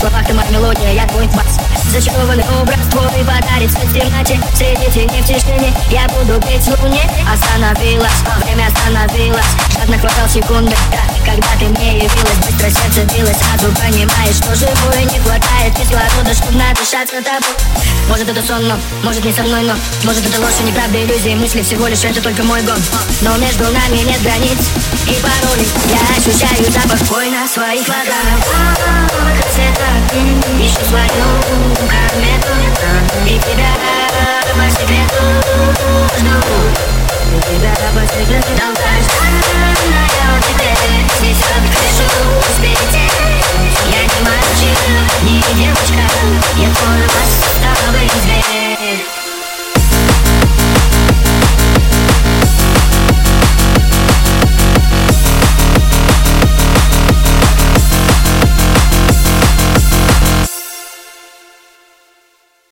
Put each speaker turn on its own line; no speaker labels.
словах ты мать мелодия, я твой бас. Зачарованный образ твой подарит свет в темноте. Среди теней в тишине я буду петь в луне. Остановилась, время остановилось. Жадно хватал секунды, когда ты мне явилась. Быстро сердце билось, сразу понимаешь, что живой. Не хватает кислорода, чтоб надышаться тобой. Может это сон, но может не со мной, но может это ложь и неправда, иллюзии, мысли всего лишь это только мой гон. Но между нами нет границ, и порой я ощущаю запах твой на своих ладонях. Ищу свою комету и тебя по секрету жду.